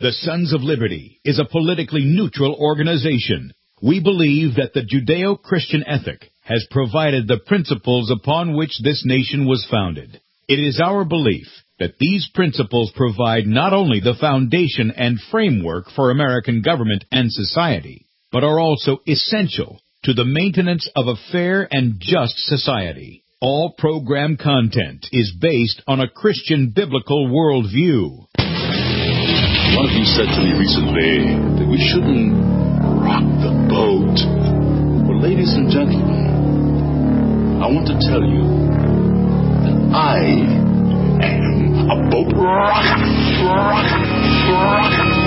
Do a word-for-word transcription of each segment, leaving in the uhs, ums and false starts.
The Sons of Liberty is a politically neutral organization. We believe that the Judeo-Christian ethic has provided the principles upon which this nation was founded. It is our belief that these principles provide not only the foundation and framework for American government and society, but are also essential to the maintenance of a fair and just society. All program content is based on a Christian biblical worldview. One of you said to me recently that we shouldn't rock the boat. Well, ladies and gentlemen, I want to tell you that I am a boat rocker. Rocker. Rocker.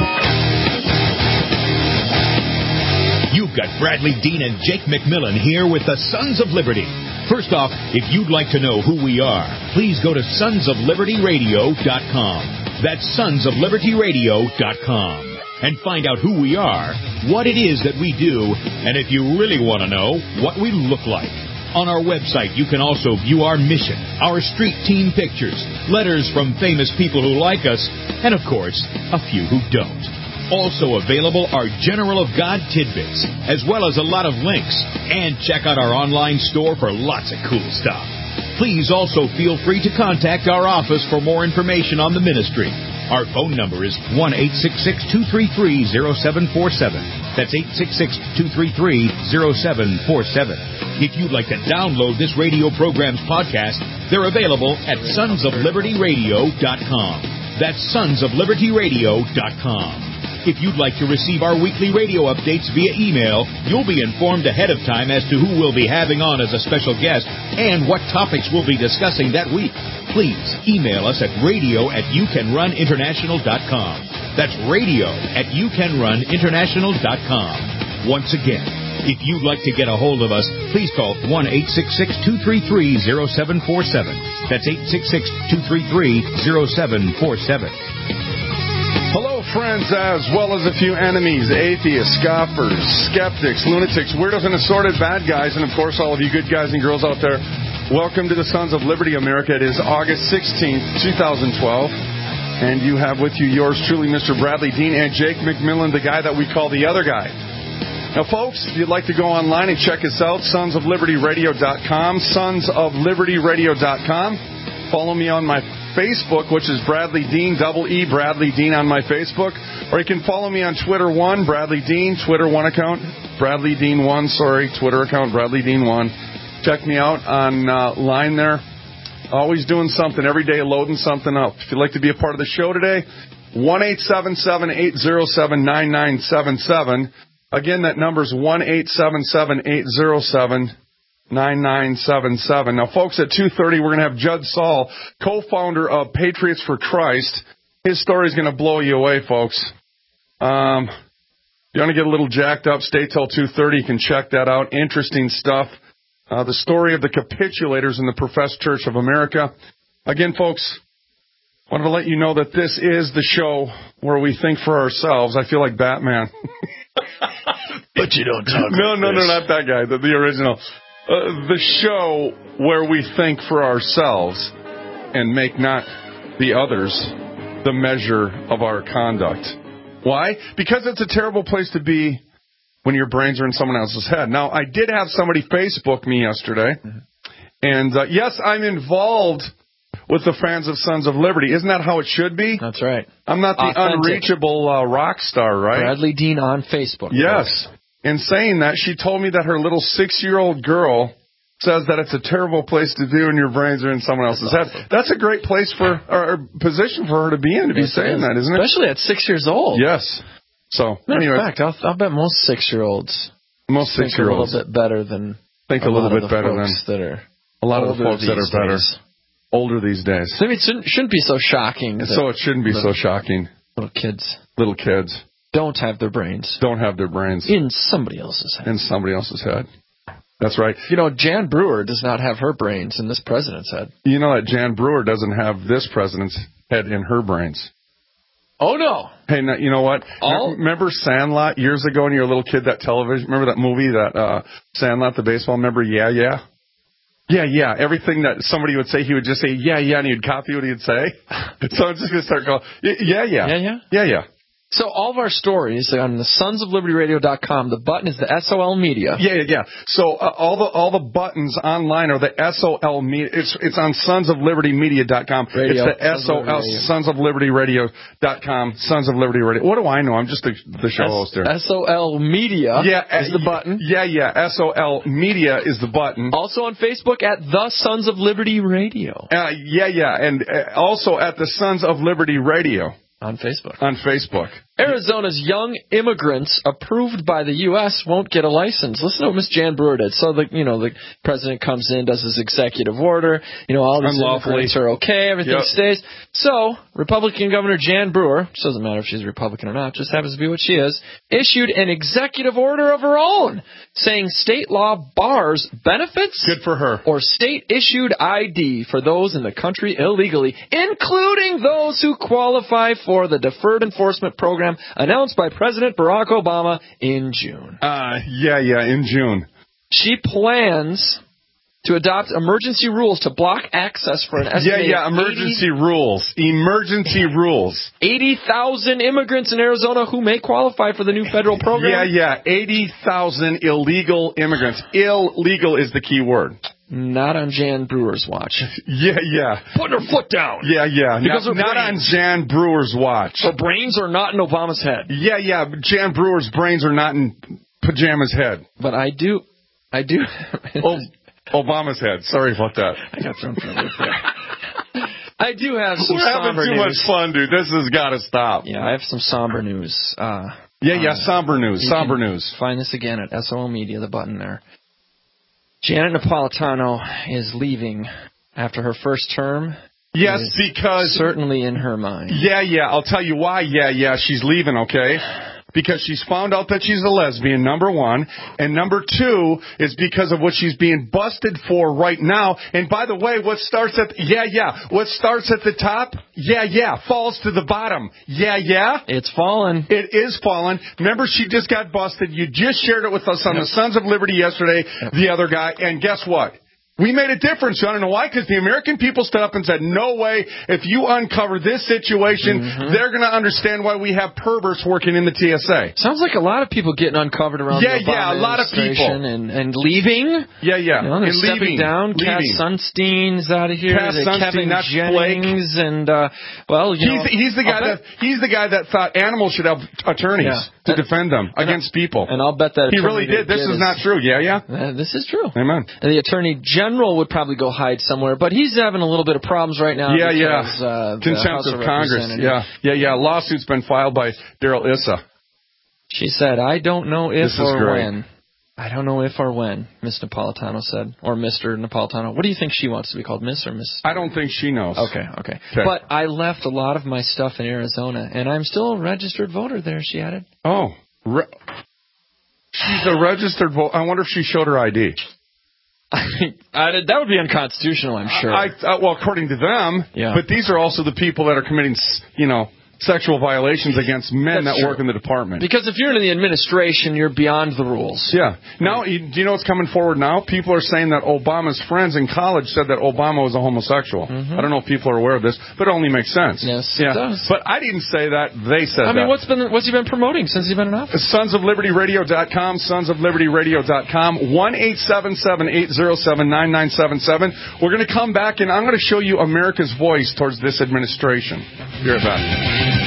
You've got Bradley Dean and Jake McMillan here with the Sons of Liberty. First off, if you'd like to know who we are, please go to sons of liberty radio dot com. That's sons of liberty radio dot com. And find out who we are, what it is that we do, and if you really want to know, what we look like. On our website, you can also view our mission, our street team pictures, letters from famous people who like us, and of course, a few who don't. Also available are General of God tidbits, as well as a lot of links. And check out our online store for lots of cool stuff. Please also feel free to contact our office for more information on the ministry. Our phone number is one eight six six, two three three, zero seven four seven. That's eight six six, two three three, zero seven four seven. If you'd like to download this radio program's podcast, they're available at sons of liberty radio dot com. That's sons of liberty radio dot com. If you'd like to receive our weekly radio updates via email, you'll be informed ahead of time as to who we'll be having on as a special guest and what topics we'll be discussing that week. Please email us at radio at you can run international dot com. That's radio at you can run international dot com. Once again, if you'd like to get a hold of us, please call one eight six six, two three three, zero seven four seven. That's eight six six, two three three, zero seven four seven. Hello, friends, as well as a few enemies, atheists, scoffers, skeptics, lunatics, weirdos, and assorted bad guys, and, of course, all of you good guys and girls out there. Welcome to the Sons of Liberty, America. It is August sixteenth, twenty twelve, and you have with you yours truly, Mister Bradley Dean, and Jake McMillan, the guy that we call the other guy. Now, folks, if you'd like to go online and check us out, sons of liberty radio dot com, sons of liberty radio dot com. Follow me on my Facebook, which is Bradley Dean, double E, Bradley Dean on my Facebook. Or you can follow me on Twitter one, Bradley Dean, Twitter one account, Bradley Dean one, sorry, Twitter account, Bradley Dean one. Check me out online there. Always doing something, every day loading something up. If you'd like to be a part of the show today, one eight seven seven, eight zero seven, nine nine seven seven. Again, that number's one eight seven seven, eight zero seven, nine nine seven seven. Now, folks, at two thirty, we're going to have Judd Saul, co-founder of Patriots for Christ. His story is going to blow you away, folks. Um, if you want to get a little jacked up, stay till two thirty. You can check that out. Interesting stuff. Uh, the story of the capitulators in the Professed Church of America. Again, folks, I wanted to let you know that this is the show where we think for ourselves. I feel like Batman. But you don't talk No, like no, this. no, not that guy, the, the original. Uh, the show where we think for ourselves and make not the others the measure of our conduct. Why? Because it's a terrible place to be when your brains are in someone else's head. Now, I did have somebody Facebook me yesterday, and uh, yes, I'm involved with the fans of Sons of Liberty. Isn't that how it should be? That's right. I'm not the Authentic. unreachable uh, rock star, right? Bradley Dean on Facebook. Yes. In saying that, she told me that her little six-year-old girl says that it's a terrible place to be when your brains are in someone else's That's head. awesome. That's a great place for, or, or position for her to be in, to be Yes, saying it is. that, isn't it? Especially at six years old. Yes. So, Matter anyway, of fact, I'll, I'll bet most six-year-olds most think a six-year-olds little bit better than think a, a little lot bit of the better than folks that are a lot of the older folks that are these better, days. older these days. So, I mean, it shouldn't, shouldn't be so shocking. that So it shouldn't be so little- shocking. Little kids Little kids don't have their brains don't have their brains in somebody else's head. in somebody else's head. That's right. You know, Jan Brewer does not have her brains in this president's head. You know that Jan Brewer doesn't have this president's head in her brains. Oh, no. Hey, now, you know what? All- Remember Sandlot years ago when you were a little kid, that television? Remember that movie, that uh, Sandlot, the baseball? Remember, yeah, yeah? Yeah, yeah. Everything that somebody would say, he would just say, yeah, yeah, and he would copy what he'd say. So I'm just going to start going, yeah, yeah. Yeah, yeah? Yeah, yeah. So all of our stories on the sons of liberty radio dot com, the button is the S O L Media. Yeah, yeah, yeah. So uh, all the all the buttons online are the S O L Media. It's it's on sons of liberty media dot com. Radio. It's the S O L sons of liberty radio dot com. Sons of Liberty Radio. What do I know? I'm just the, the show S- host here. S O L Media yeah, is the button. Yeah, yeah. S O L Media is the button. Also on Facebook at the Sons of Liberty Radio. Uh, yeah, yeah, and uh, also at the Sons of Liberty Radio. On Facebook. On Facebook. Arizona's young immigrants approved by the U S won't get a license. Listen to what Miss Jan Brewer did. So, the you know, the president comes in, does his executive order. You know, all these immigrants are okay. Everything yep. stays. So, Republican Governor Jan Brewer, which doesn't matter if she's a Republican or not, just happens to be what she is, issued an executive order of her own, saying state law bars benefits Good for her. or state-issued I D for those in the country illegally, including those who qualify for the Deferred Enforcement Program announced by President Barack Obama in June. Uh, yeah, yeah, in June. She plans to adopt emergency rules to block access for an estimated Yeah, yeah, emergency eighty, rules. Emergency rules. eighty thousand immigrants in Arizona who may qualify for the new federal program. Yeah, yeah, eighty thousand illegal immigrants. Illegal is the key word. Not on Jan Brewer's watch. Yeah, yeah. Putting her foot down. Yeah, yeah. Because not, not on Jan Brewer's watch. Her brains are not in Obama's head. Yeah, yeah. Jan Brewer's brains are not in Pajama's head. But I do, I do. oh, Obama's head. Sorry about that. I got thrown for a loop there. I do have some We're somber having too news. much fun, dude. This has got to stop. Yeah, I have some somber news. Uh, yeah, yeah, uh, somber news. Somber news. Find this again at S O L Media, the button there. Janet Napolitano is leaving after her first term. Yes, because... Certainly in her mind. Yeah, yeah. I'll tell you why. Yeah, yeah. She's leaving, okay? Because she's found out that she's a lesbian, number one. And number two is because of what she's being busted for right now. And by the way, what starts at... Yeah, yeah. What starts at the top, yeah, yeah, falls to the bottom. Yeah, yeah. It's fallen. It is fallen. Remember, she just got busted. You just shared it with us on yep. the Sons of Liberty yesterday, yep. the other guy. And guess what? We made a difference. I don't know why, because the American people stood up and said, no way, if you uncover this situation, mm-hmm. they're going to understand why we have perverts working in the T S A. Sounds like a lot of people getting uncovered around yeah, the Obama yeah, a lot of people. And, and leaving. Yeah, yeah. You know, they're and stepping leaving. down. Leaving. Cass Sunstein's out of here. Cass Sunstein, Kevin that's Jennings. Blake. And, uh, well, you he's, know. The, he's, the guy that, he's the guy that thought animals should have attorneys yeah. to and, defend them against I, people. And I'll bet that he really did. This is, is not true. Yeah, yeah. Uh, this is true. Amen. And the Attorney General would probably go hide somewhere, but he's having a little bit of problems right now. Yeah, because, yeah. Uh, Contempt of, of Congress. Yeah, yeah, yeah. Lawsuit's been filed by Daryl Issa. She said, "I don't know if this or great. when." I don't know if or when, Miss Napolitano said, or Mister Napolitano. What do you think she wants to be called, Miss or Miss? I don't think she knows. Okay, okay. But I left a lot of my stuff in Arizona, and I'm still a registered voter there. She added. Oh, re- she's a registered voter. I wonder if she showed her I D. I, that would be unconstitutional, I'm sure. I, I, well, according to them. Yeah. But these are also the people that are committing, you know, sexual violations against men That's that true. work in the department. Because if you're in the administration, you're beyond the rules. Yeah. Now, you, do you know what's coming forward now? People are saying that Obama's friends in college said that Obama was a homosexual. Mm-hmm. I don't know if people are aware of this, but it only makes sense. Yes, yeah. it does. But I didn't say that. They said that. I mean, that. what's been what's he been promoting since he's been in office? sons of liberty radio dot com, sons of liberty radio dot com, one eight seven seven, eight zero seven, nine nine seven seven. We're going to come back, and I'm going to show you America's voice towards this administration. Be right back.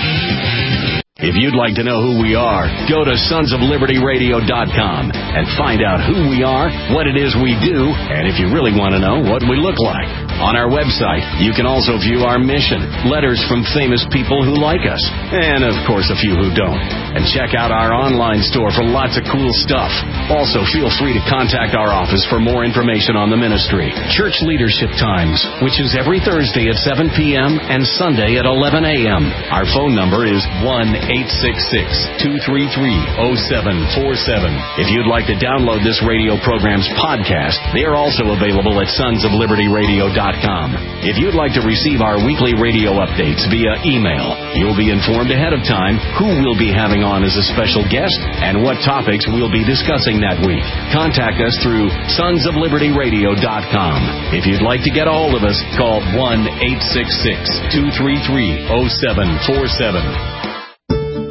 If you'd like to know who we are, go to sons of liberty radio dot com and find out who we are, what it is we do, and if you really want to know, what we look like. On our website, you can also view our mission, letters from famous people who like us, and, of course, a few who don't. And check out our online store for lots of cool stuff. Also, feel free to contact our office for more information on the ministry. Church Leadership Times, which is every Thursday at seven p.m. and Sunday at eleven a.m. Our phone number is one eight six six, two three three, zero seven four seven. If you'd like to download this radio program's podcast, they are also available at sons of liberty radio dot com. If you'd like to receive our weekly radio updates via email, you'll be informed ahead of time who we'll be having on as a special guest and what topics we'll be discussing that week. Contact us through sons of liberty radio dot com. If you'd like to get a hold of us, call one eight six six, two three three, zero seven four seven.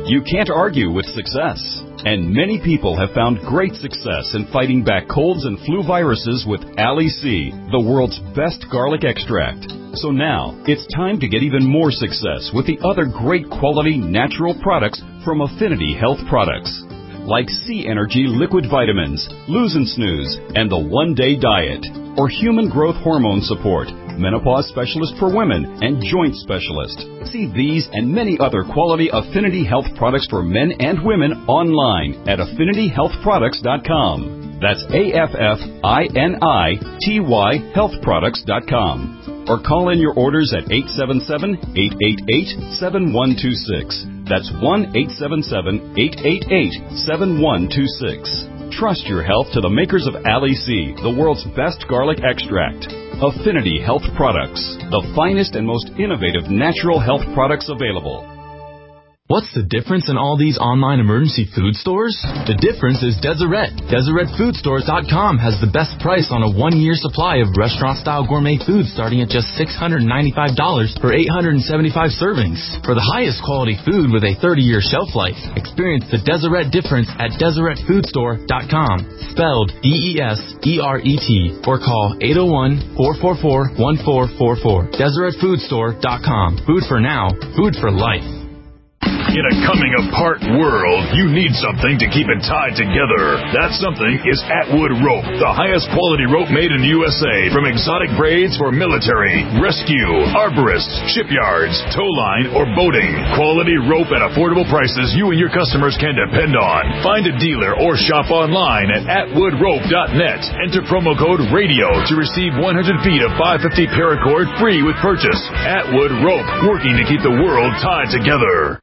You can't argue with success. And many people have found great success in fighting back colds and flu viruses with Ali-C, the world's best garlic extract. So now, it's time to get even more success with the other great quality natural products from Affinity Health Products, like C Energy Liquid Vitamins, Lose and Snooze, and the One Day Diet, or Human Growth Hormone Support, Menopause Specialist for Women, and Joint Specialist. See these and many other quality Affinity Health products for men and women online at affinity health products dot com. That's A F F I N I T Y health products dot com. Or call in your orders at eight seven seven, eight eight eight, seven one two six. That's one eight seven seven, eight eight eight, seven one two six. Trust your health to the makers of Ali-C, the world's best garlic extract. Affinity Health Products, the finest and most innovative natural health products available. What's the difference in all these online emergency food stores? The difference is Deseret. Deseret Food Stores dot com has the best price on a one-year supply of restaurant-style gourmet food starting at just six hundred ninety-five dollars for eight hundred seventy-five servings. For the highest quality food with a thirty-year shelf life, experience the Deseret difference at Deseret Food Store dot com, spelled D E S E R E T, or call eight oh one, four four four, one four four four. Deseret Food Store dot com. Food for now, food for life. In a coming-apart world, you need something to keep it tied together. That something is Atwood Rope, the highest quality rope made in the U S A, from exotic braids for military, rescue, arborists, shipyards, tow line, or boating. Quality rope at affordable prices you and your customers can depend on. Find a dealer or shop online at atwood rope dot net. Enter promo code RADIO to receive one hundred feet of five fifty paracord free with purchase. Atwood Rope, working to keep the world tied together.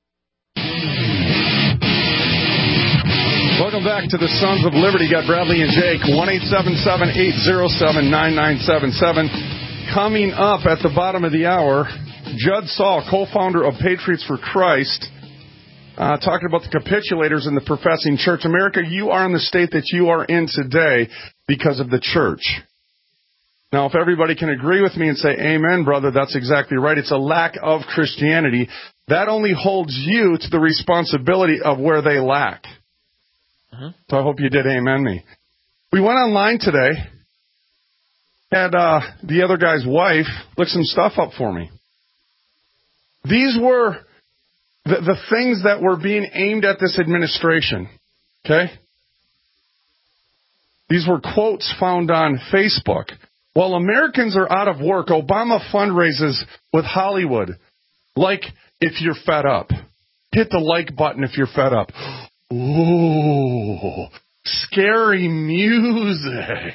Welcome back to the Sons of Liberty. Got Bradley and Jake, one eight seven seven, eight oh seven, nine nine seven seven. Coming up at the bottom of the hour, Judd Saul, co-founder of Patriots for Christ, uh, talking about the capitulators in the professing church. America, you are in the state that you are in today because of the church. Now, if everybody can agree with me and say, amen, brother, that's exactly right. It's a lack of Christianity. That only holds you to the responsibility of where they lack. Uh-huh. So I hope you did amen me. We went online today, had uh, the other guy's wife look some stuff up for me. These were the, the things that were being aimed at this administration, okay? These were quotes found on Facebook. While Americans are out of work, Obama fundraises with Hollywood. Like if you're fed up. Hit the like button if you're fed up. Ooh, scary music.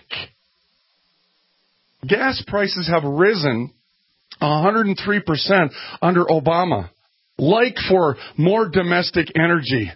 Gas prices have risen one hundred three percent under Obama. Like for more domestic energy.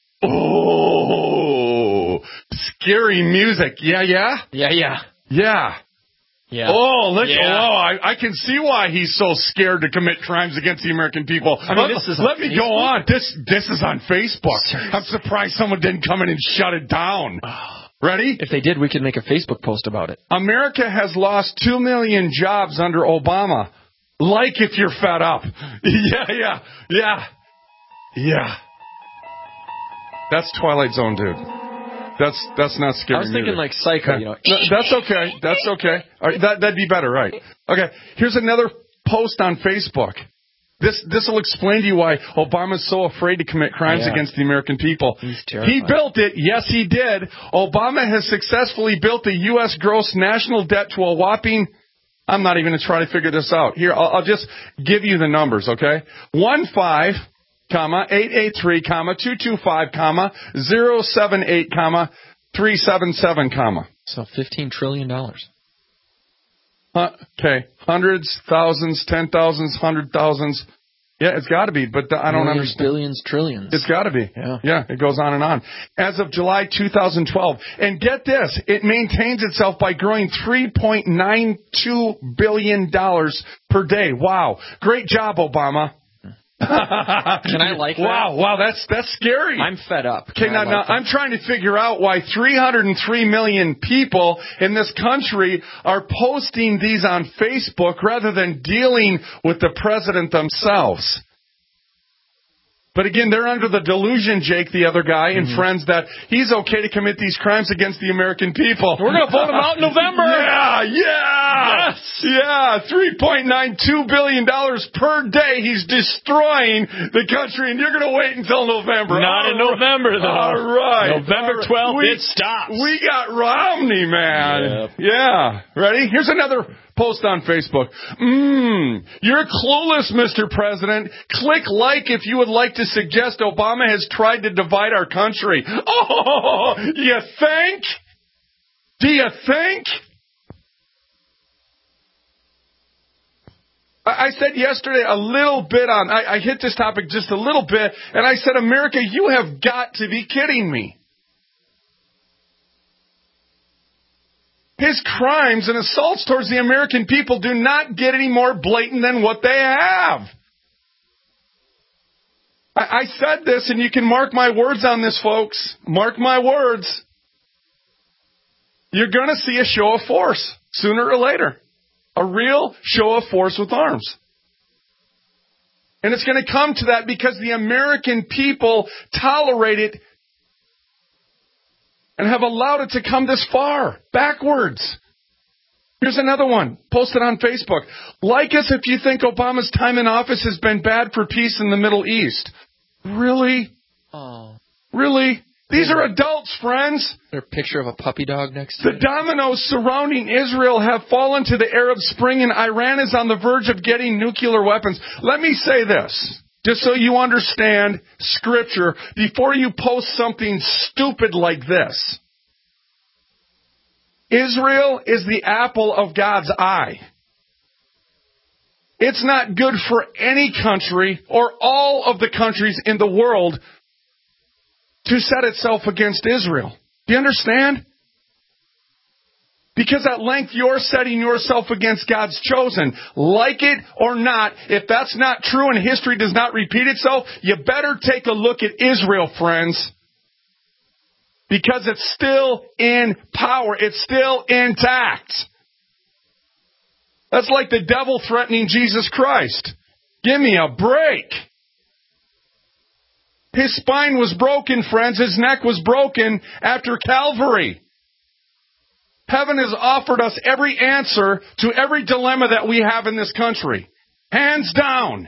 Oh, scary music. Yeah, yeah? Yeah, yeah. Yeah. Yeah. Oh, look! Yeah. Oh, I, I can see why he's so scared to commit crimes against the American people. I mean, this is Let me Facebook? go on. This this is on Facebook. Seriously? I'm surprised someone didn't come in and shut it down. Ready? If they did, we could make a Facebook post about it. America has lost two million jobs under Obama. Like if you're fed up. Yeah, yeah, yeah, yeah. That's Twilight Zone, dude. That's that's not scary. I was thinking music. like Psycho, you know. No, that's okay. That's okay. All right, that, that'd be better, right? Okay, here's another post on Facebook. This this will explain to you why Obama's so afraid to commit crimes yeah. against the American people. He's terrified. He built it. Yes, he did. Obama has successfully built the U S gross national debt to a whopping... I'm not even going to try to figure this out. Here, I'll, I'll just give you the numbers, okay? One five... comma, eight eight three, comma, two two five, comma, zero seven eight, comma, three seven seven, comma. So fifteen trillion dollars. Uh, okay. Hundreds, thousands, ten thousands, hundred thousands. Yeah, it's got to be, but the, I don't Millions, understand. Billions, trillions. It's got to be. Yeah. Yeah, it goes on and on. As of July two thousand twelve, and get this, it maintains itself by growing three point nine two billion dollars per day. Wow. Great job, Obama. Can I like that? Wow, wow, that's that's scary. I'm fed up. Okay, now, like now I'm trying to figure out why three hundred three million people in this country are posting these on Facebook rather than dealing with the president themselves. But again, they're under the delusion, Jake, the other guy, and mm-hmm. friends, that he's okay to commit these crimes against the American people. We're going to vote him out in November. Yeah, yeah. Yes. Yeah, three point nine two billion dollars per day he's destroying the country, and you're going to wait until November. Not All in November, though. All right. November twelfth, it stops. We got Romney, man. Yep. Yeah. Ready? Here's another post on Facebook. Mmm, you're clueless, Mister President. Click like if you would like to suggest Obama has tried to divide our country. Oh, you think? Do you think? I said yesterday a little bit on, I, I hit this topic just a little bit, and I said, America, you have got to be kidding me. His crimes and assaults towards the American people do not get any more blatant than what they have. I, I said this, and you can mark my words on this, folks. Mark my words. You're going to see a show of force sooner or later. A real show of force with arms. And it's going to come to that because the American people tolerate it and have allowed it to come this far, backwards. Here's another one, posted on Facebook. Like us if you think Obama's time in office has been bad for peace in the Middle East. Really? Oh. Really? These are adults, friends. Is there a picture of a puppy dog next to The it? dominoes surrounding Israel have fallen to the Arab Spring, and Iran is on the verge of getting nuclear weapons. Let me say this, just so you understand Scripture, before you post something stupid like this. Israel is the apple of God's eye. It's not good for any country or all of the countries in the world to set itself against Israel. Do you understand? Because at length you're setting yourself against God's chosen. Like it or not, if that's not true and history does not repeat itself, you better take a look at Israel, friends. Because it's still in power. It's still intact. That's like the devil threatening Jesus Christ. Give me a break. His spine was broken, friends. His neck was broken after Calvary. Heaven has offered us every answer to every dilemma that we have in this country. Hands down.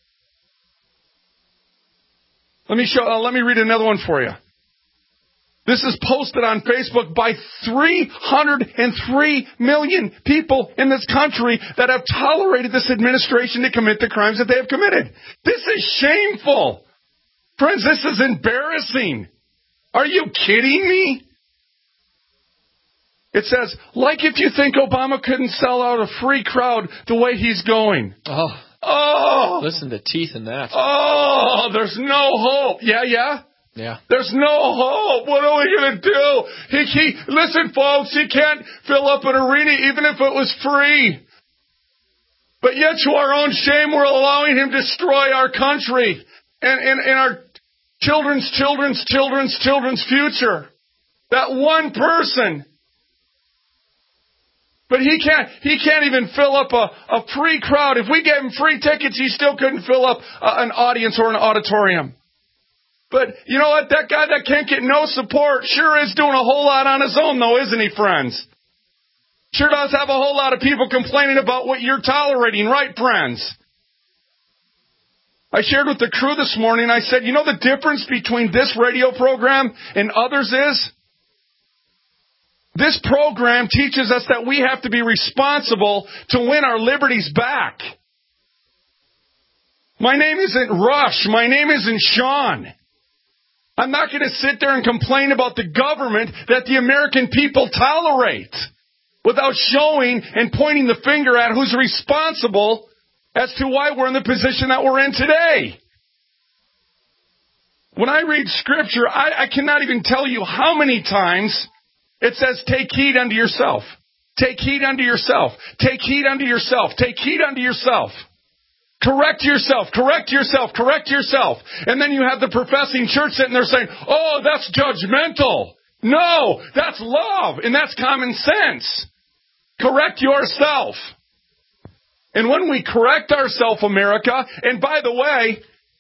Let me show, uh, let me read another one for you. This is posted on Facebook by three hundred three million people in this country that have tolerated this administration to commit the crimes that they have committed. This is shameful. Friends, this is embarrassing. Are you kidding me? It says, like if you think Obama couldn't sell out a free crowd the way he's going. Oh. Oh. Listen to teeth in that. Oh, there's no hope. Yeah, yeah? Yeah. There's no hope. What are we going to do? He, he, listen, folks, he can't fill up an arena even if it was free. But yet to our own shame, we're allowing him to destroy our country and, and, and our children's children's children's children's future. That one person. But he can't, he can't even fill up a, a free crowd. If we gave him free tickets, he still couldn't fill up a, an audience or an auditorium. But you know what? That guy that can't get no support sure is doing a whole lot on his own, though, isn't he, friends? Sure does have a whole lot of people complaining about what you're tolerating, right, friends? I shared with the crew this morning, I said, you know the difference between this radio program and others is? This program teaches us that we have to be responsible to win our liberties back. My name isn't Rush. My name isn't Sean. I'm not going to sit there and complain about the government that the American people tolerate without showing and pointing the finger at who's responsible as to why we're in the position that we're in today. When I read Scripture, I, I cannot even tell you how many times it says, take heed unto yourself. Take heed unto yourself. Take heed unto yourself. Take heed unto yourself. Correct yourself, correct yourself, correct yourself. And then you have the professing church sitting there saying, oh, that's judgmental. No, that's love, and that's common sense. Correct yourself. And when we correct ourselves, America, and by the way,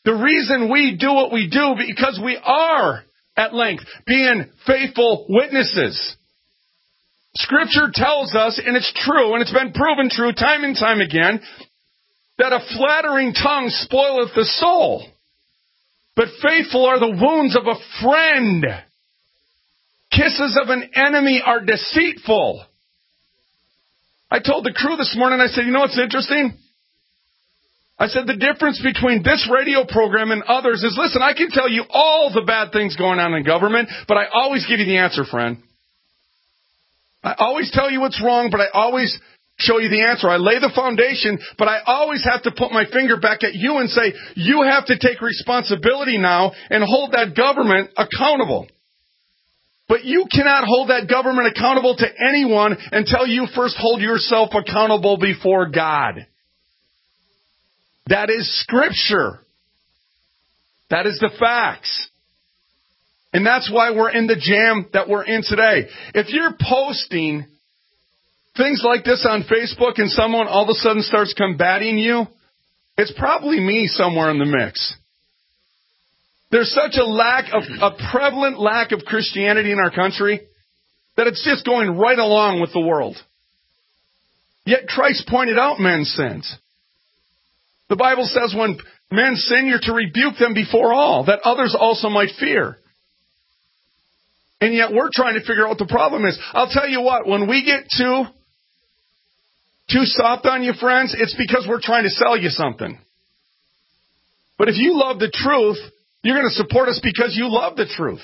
The reason we do what we do because we are, at length, being faithful witnesses. Scripture tells us, and it's true, and it's been proven true time and time again, that a flattering tongue spoileth the soul, but faithful are the wounds of a friend. Kisses of an enemy are deceitful. I told the crew this morning, I said, you know what's interesting? I said the difference between this radio program and others is, listen, I can tell you all the bad things going on in government, but I always give you the answer, friend. I always tell you what's wrong, but I always show you the answer. I lay the foundation, but I always have to put my finger back at you and say, you have to take responsibility now and hold that government accountable. But you cannot hold that government accountable to anyone until you first hold yourself accountable before God. That is Scripture. That is the facts. And that's why we're in the jam that we're in today. If you're posting things like this on Facebook and someone all of a sudden starts combating you, it's probably me somewhere in the mix. There's such a lack of, a prevalent lack of Christianity in our country that it's just going right along with the world. Yet Christ pointed out men's sins. The Bible says when men sin, you're to rebuke them before all, that others also might fear. And yet we're trying to figure out what the problem is. I'll tell you what, when we get too, too soft on you, friends, it's because we're trying to sell you something. But if you love the truth, you're going to support us because you love the truth.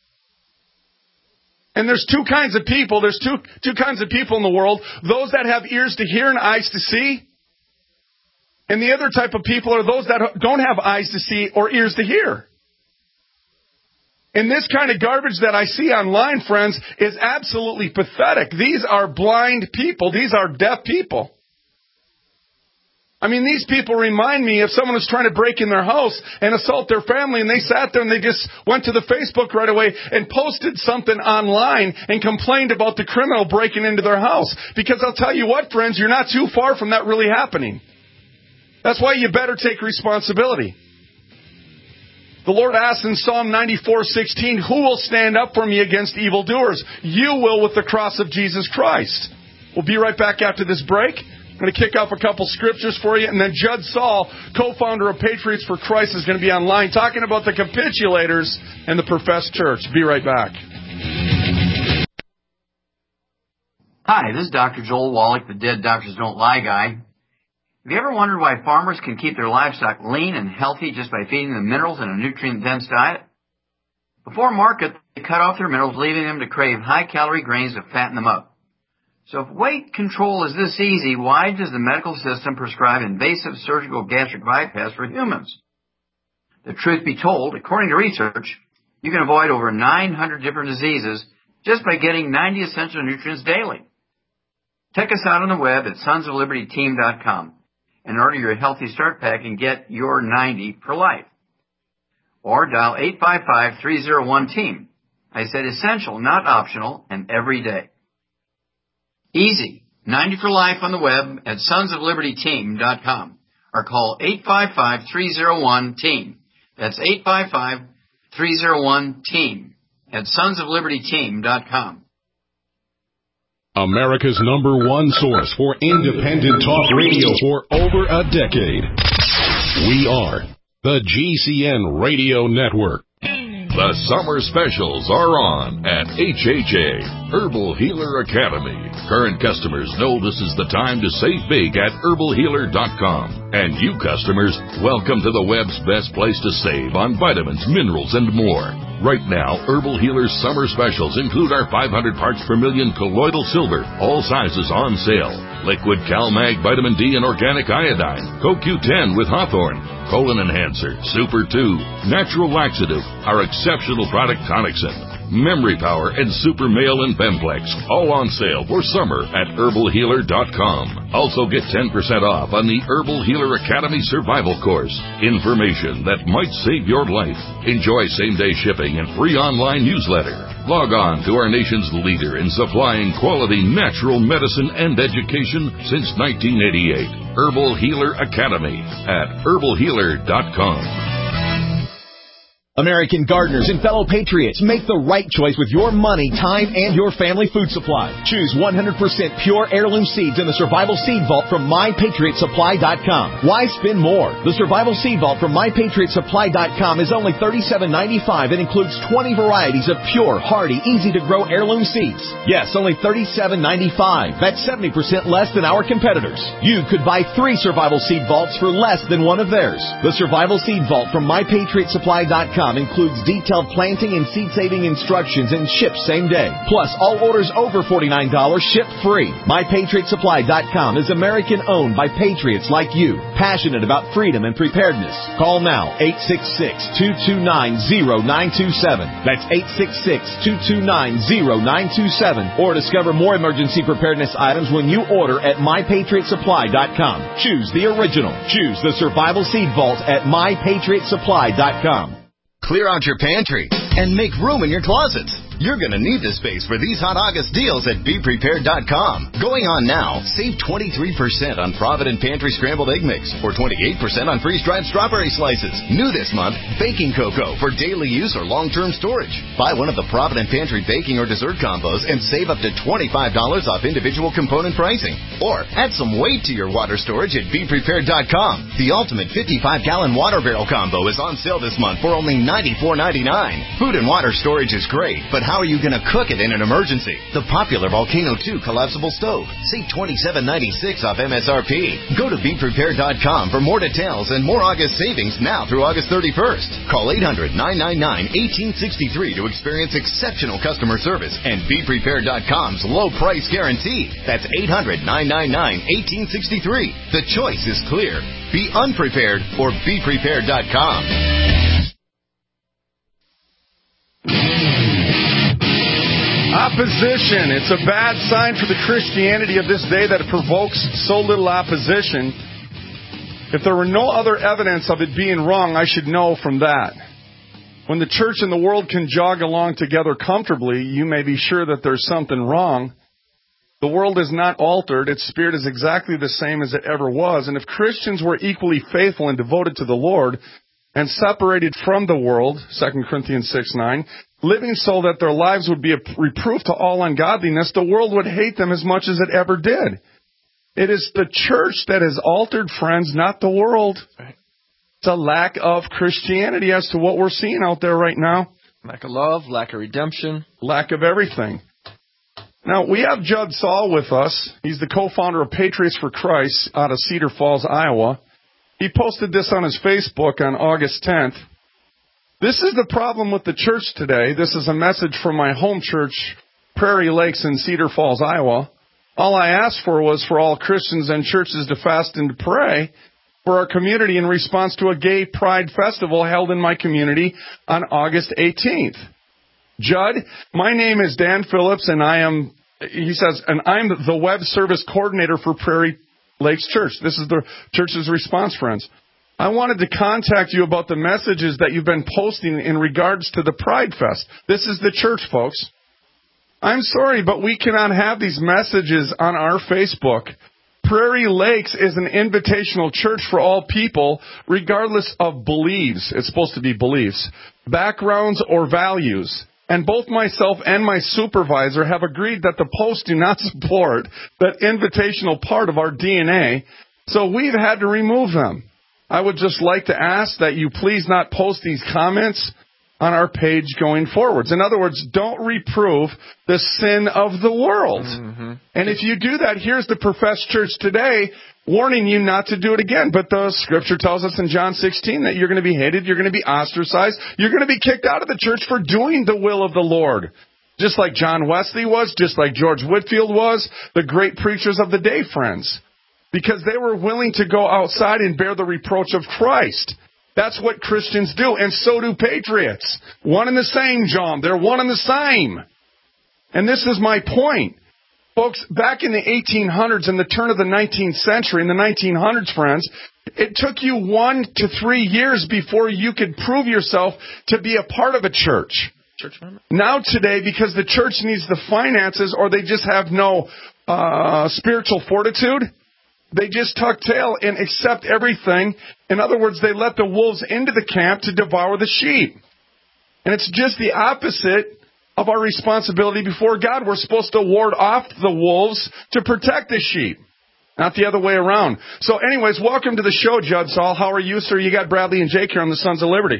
And there's two kinds of people. There's two, two kinds of people in the world. Those that have ears to hear and eyes to see. And the other type of people are those that don't have eyes to see or ears to hear. And this kind of garbage that I see online, friends, is absolutely pathetic. These are blind people. These are deaf people. I mean, these people remind me if someone was trying to break in their house and assault their family, and they sat there and they just went to the Facebook right away and posted something online and complained about the criminal breaking into their house. Because I'll tell you what, friends, you're not too far from that really happening. That's why you better take responsibility. The Lord asks in Psalm ninety-four sixteen, who will stand up for me against evildoers? You will with the cross of Jesus Christ. We'll be right back after this break. I'm going to kick off a couple scriptures for you, and then Judd Saul, co-founder of Patriots for Christ, is going to be online talking about the capitulators and the professed church. Be right back. Hi, this is Doctor Joel Wallach, the Dead Doctors Don't Lie guy. Have you ever wondered why farmers can keep their livestock lean and healthy just by feeding them minerals in a nutrient-dense diet? Before market, they cut off their minerals, leaving them to crave high-calorie grains to fatten them up. So if weight control is this easy, why does the medical system prescribe invasive surgical gastric bypass for humans? The truth be told, according to research, you can avoid over nine hundred different diseases just by getting ninety essential nutrients daily. Check us out on the web at sons of liberty team dot com and order your Healthy Start Pack and get your ninety for life. Or dial eight five five, three oh one, team. I said essential, not optional, and every day. Easy. ninety for life on the web at sons of liberty team dot com or call eight five five, three oh one, team. That's eight five five, three oh one, team at sons of liberty team dot com. America's number one source for independent talk radio for over a decade. We are the G C N Radio Network. The summer specials are on at H H A, Herbal Healer Academy. Current customers know this is the time to save big at herbal healer dot com. And you customers, welcome to the web's best place to save on vitamins, minerals, and more. Right now, Herbal Healer's summer specials include our five hundred parts per million colloidal silver, all sizes on sale. Liquid CalMag Vitamin D and Organic Iodine, Co Q ten with Hawthorne, Colon Enhancer, Super two, Natural Laxative, our exceptional product Tonicsyn, Memory Power, and Super Male and Bemplex, all on sale for summer at herbal healer dot com. Also get ten percent off on the Herbal Healer Academy Survival Course. Information that might save your life. Enjoy same-day shipping and free online newsletter. Log on to our nation's leader in supplying quality natural medicine and education since nineteen eighty-eight. Herbal Healer Academy at herbal healer dot com. American gardeners and fellow patriots, make the right choice with your money, time, and your family food supply. Choose one hundred percent pure heirloom seeds in the Survival Seed Vault from my patriot supply dot com. Why spend more? The Survival Seed Vault from my patriot supply dot com is only thirty-seven ninety-five and includes twenty varieties of pure, hardy, easy-to-grow heirloom seeds. Yes, only thirty-seven ninety-five. That's seventy percent less than our competitors. You could buy three Survival Seed Vaults for less than one of theirs. The Survival Seed Vault from my patriot supply dot com includes detailed planting and seed-saving instructions and ships same day. Plus, all orders over forty-nine dollars ship free. my patriot supply dot com is American-owned by patriots like you, passionate about freedom and preparedness. Call now, eight six six, two two nine, zero nine two seven. That's eight six six, two two nine, zero nine two seven. Or discover more emergency preparedness items when you order at my patriot supply dot com. Choose the original. Choose the Survival Seed Vault at my patriot supply dot com. Clear out your pantry and make room in your closets. You're going to need the space for these hot August deals at be prepared dot com. Going on now, save twenty-three percent on Provident Pantry Scrambled Egg Mix or twenty-eight percent on freeze-dried strawberry slices. New this month, baking cocoa for daily use or long-term storage. Buy one of the Provident Pantry baking or dessert combos and save up to twenty-five dollars off individual component pricing. Or add some weight to your water storage at be prepared dot com. The ultimate fifty-five gallon water barrel combo is on sale this month for only ninety-four ninety-nine. Food and water storage is great, but how are you going to cook it in an emergency? The popular Volcano two collapsible stove. Save twenty-seven ninety-six off M S R P. Go to be prepared dot com for more details and more August savings now through August thirty-first. Call eight hundred, nine nine nine, one eight six three to experience exceptional customer service and be prepared dot com's low price guarantee. That's eight hundred, nine nine nine, one eight six three. The choice is clear. Be unprepared or be prepared dot com. Opposition. It's a bad sign for the Christianity of this day that it provokes so little opposition. If there were no other evidence of it being wrong, I should know from that. When the church and the world can jog along together comfortably, you may be sure that there's something wrong. The world is not altered. Its spirit is exactly the same as it ever was. And if Christians were equally faithful and devoted to the Lord and separated from the world, Second Corinthians six nine, living so that their lives would be a reproof to all ungodliness, the world would hate them as much as it ever did. It is the church that has altered, friends, not the world. It's a lack of Christianity as to what we're seeing out there right now. Lack of love, lack of redemption. Lack of everything. Now, we have Judd Saul with us. He's the co-founder of Patriots for Christ out of Cedar Falls, Iowa. He posted this on his Facebook on August tenth. This is the problem with the church today. This is a message from my home church, Prairie Lakes in Cedar Falls, Iowa. All I asked for was for all Christians and churches to fast and to pray for our community in response to a gay pride festival held in my community on August eighteenth. Judd, my name is Dan Phillips, and I am, he says, and I'm the web service coordinator for Prairie Lakes Church. This is the church's response, friends. I wanted to contact you about the messages that you've been posting in regards to the Pride Fest. This is the church, folks. I'm sorry, but we cannot have these messages on our Facebook. Prairie Lakes is an invitational church for all people, regardless of beliefs. It's supposed to be beliefs, backgrounds, or values. And both myself and my supervisor have agreed that the posts do not support that invitational part of our D N A, so we've had to remove them. I would just like to ask that you please not post these comments on our page going forwards. In other words, don't reprove the sin of the world. Mm-hmm. And if you do that, here's the professed church today warning you not to do it again. But the scripture tells us in John sixteen that you're going to be hated, you're going to be ostracized, you're going to be kicked out of the church for doing the will of the Lord. Just like John Wesley was, just like George Whitefield was, the great preachers of the day, friends. Because they were willing to go outside and bear the reproach of Christ. That's what Christians do, and so do patriots. One and the same, John. They're one and the same. And this is my point. Folks, back in the eighteen hundreds and the turn of the nineteenth century, in the nineteen hundreds, friends, it took you one to three years before you could prove yourself to be a part of a church. Church member? Now today, because the church needs the finances or they just have no uh, spiritual fortitude, they just tuck tail and accept everything. In other words, they let the wolves into the camp to devour the sheep. And it's just the opposite of our responsibility before God. We're supposed to ward off the wolves to protect the sheep, not the other way around. So anyways, welcome to the show, Judd Saul. How are you, sir? You got Bradley and Jake here on the Sons of Liberty.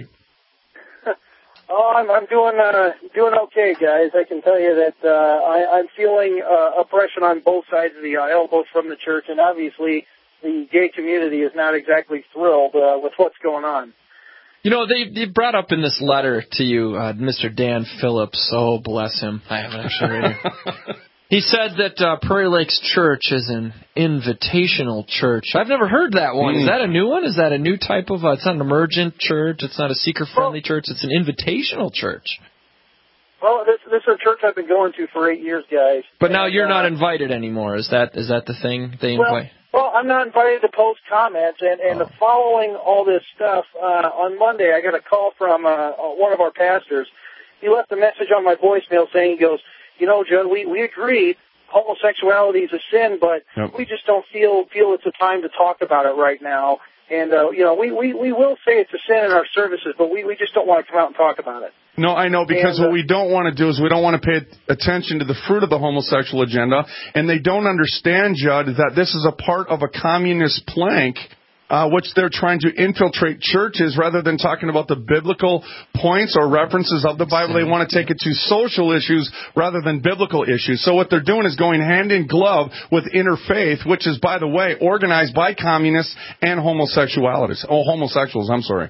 Oh, I'm, I'm doing uh, doing okay, guys. I can tell you that uh, I, I'm feeling uh, oppression on both sides of the aisle, both from the church and obviously the gay community is not exactly thrilled uh, with what's going on. You know, they, they brought up in this letter to you, uh, Mister Dan Phillips, oh, bless him. I haven't actually read it. He said that uh, Prairie Lakes Church is an invitational church. I've never heard that one. Mm. Is that a new one? Is that a new type of, uh, it's not an emergent church, it's not a seeker-friendly well, church, it's an invitational church. Well, this, this is a church I've been going to for eight years, guys. But now and, you're uh, not invited anymore. Is that is that the thing they invite? Well, well I'm not invited to post comments, and, and oh. following all this stuff, uh, on Monday I got a call from uh, one of our pastors. He left a message on my voicemail saying, he goes, you know, Judd, we, we agree homosexuality is a sin, but yep. we just don't feel feel it's a time to talk about it right now. And, uh, you know, we, we, we will say it's a sin in our services, but we, we just don't want to come out and talk about it. No, I know, because and, uh, what we don't want to do is we don't want to pay attention to the fruit of the homosexual agenda, and they don't understand, Judd, that this is a part of a communist plank Uh, which they're trying to infiltrate churches rather than talking about the biblical points or references of the Bible. They want to take it to social issues rather than biblical issues. So what they're doing is going hand in glove with interfaith, which is, by the way, organized by communists and homosexualities. Oh, homosexuals, I'm sorry.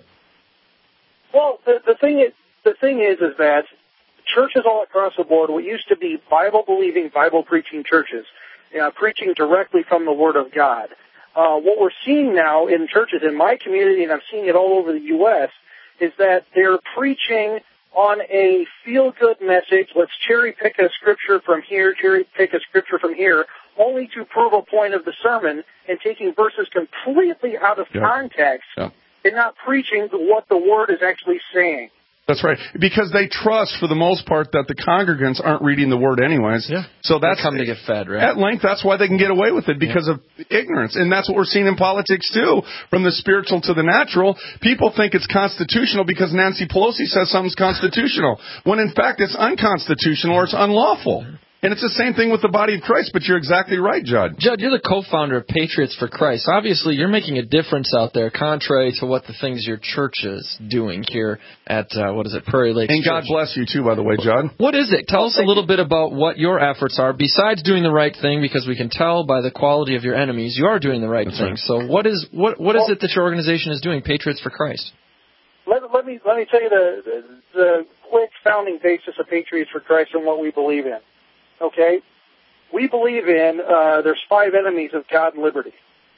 Well, the, the thing is, the thing is, is that churches all across the board, what used to be Bible-believing, Bible-preaching churches, you know, preaching directly from the Word of God. Uh, what we're seeing now in churches in my community, and I'm seeing it all over the U S, is that they're preaching on a feel-good message. Let's cherry-pick a scripture from here, cherry-pick a scripture from here, only to prove a point of the sermon and taking verses completely out of yeah. context yeah. and not preaching what the Word is actually saying. That's right, because they trust, for the most part, that the congregants aren't reading the Word anyways. Yeah. So that's they come to get fed, right? At length, that's why they can get away with it, because yeah. of ignorance. And that's what we're seeing in politics, too. From the spiritual to the natural, people think it's constitutional because Nancy Pelosi says something's constitutional, when in fact it's unconstitutional or it's unlawful. And it's the same thing with the body of Christ, but you're exactly right, Judd. Judd, you're the co-founder of Patriots for Christ. Obviously, you're making a difference out there, contrary to what the things your church is doing here at, uh, what is it, Prairie Lakes And Church. God bless you, too, by the way, Judd. What is it? Tell us a little bit about what your efforts are, besides doing the right thing, because we can tell by the quality of your enemies you are doing the right That's thing. Right. So what is what what is it that your organization is doing, Patriots for Christ? Let, let me let me tell you the, the, the quick founding basis of Patriots for Christ and what we believe in. Okay? We believe in, uh, there's five enemies of God and liberty.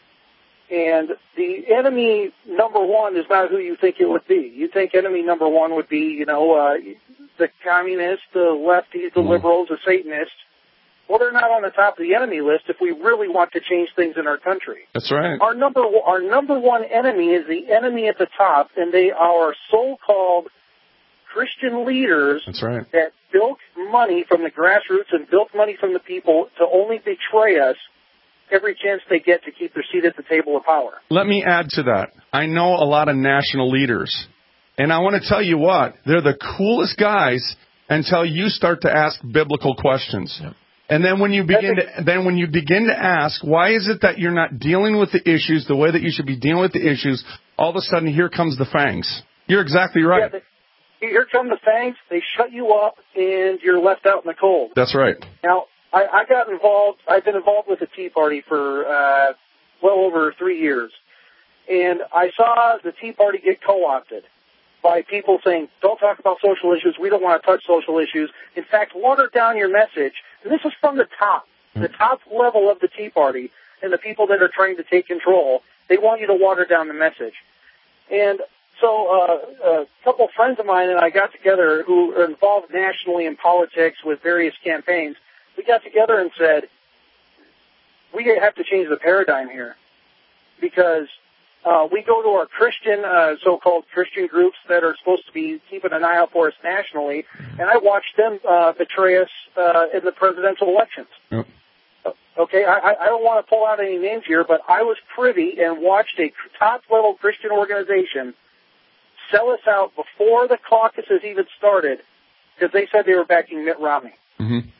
And the enemy number one is not who you think it would be. You think enemy number one would be, you know, uh, the communists, the lefties, the liberals, the Satanists. Well, they're not on the top of the enemy list if we really want to change things in our country. That's right. Our number, our number one enemy is the enemy at the top, and they are so-called Christian leaders That's right. that built money from the grassroots and built money from the people to only betray us every chance they get to keep their seat at the table of power. Let me add to that. I know a lot of national leaders, and I want to tell you what, they're the coolest guys until you start to ask biblical questions. Yep. And then when you begin to then when you begin to ask, why is it that you're not dealing with the issues the way that you should be dealing with the issues, all of a sudden here comes the fangs. You're exactly right. Yeah, they- Here come the fangs, they shut you up, and you're left out in the cold. That's right. Now, I, I got involved, I've been involved with the Tea Party for uh, well over three years. And I saw the Tea Party get co-opted by people saying, don't talk about social issues, we don't want to touch social issues. In fact, water down your message. And this is from the top, the top level of the Tea Party, and the people that are trying to take control. They want you to water down the message. And So uh, a couple of friends of mine and I got together who are involved nationally in politics with various campaigns. We got together and said, we have to change the paradigm here because uh, we go to our Christian, uh, so-called Christian groups that are supposed to be keeping an eye out for us nationally, and I watched them uh, betray us uh, in the presidential elections. Yep. Okay, I, I don't want to pull out any names here, but I was privy and watched a top-level Christian organization sell us out before the caucuses even started because they said they were backing Mitt Romney. Mm-hmm.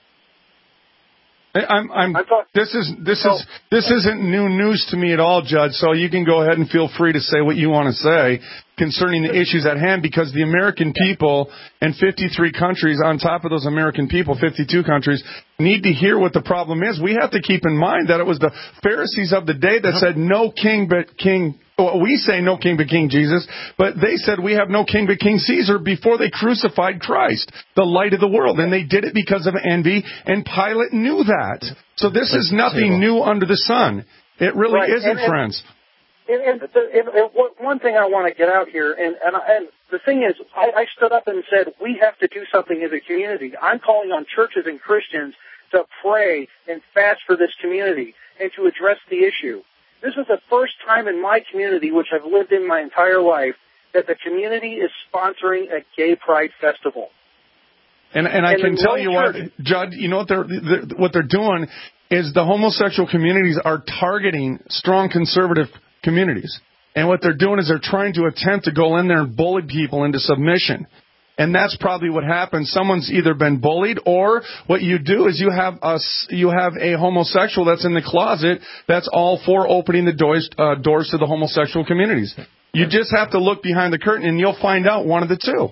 I'm, I'm, this is this is this isn't new news to me at all, Judge. So you can go ahead and feel free to say what you want to say concerning the issues at hand, because the American people and fifty-three countries, on top of those American people, fifty-two countries, need to hear what the problem is. We have to keep in mind that it was the Pharisees of the day that said no king but King. Well, we say no king but King Jesus, but they said we have no king but King Caesar before they crucified Christ, the light of the world. And they did it because of envy, and Pilate knew that. So this is nothing new under the sun. It really right. isn't, and, and, friends. And, and, the, and, and one thing I want to get out here, and, and, and the thing is, I, I stood up and said we have to do something as a community. I'm calling on churches and Christians to pray and fast for this community and to address the issue. This is the first time in my community, which I've lived in my entire life, that the community is sponsoring a gay pride festival. And, and I and can tell you what, Judd, you know what they're, they're what they're doing is the homosexual communities are targeting strong conservative communities. And what they're doing is they're trying to attempt to go in there and bully people into submission. And that's probably what happens. Someone's either been bullied, or what you do is you have a, you have a homosexual that's in the closet that's all for opening the doors, uh, doors to the homosexual communities. You just have to look behind the curtain, and you'll find out one of the two.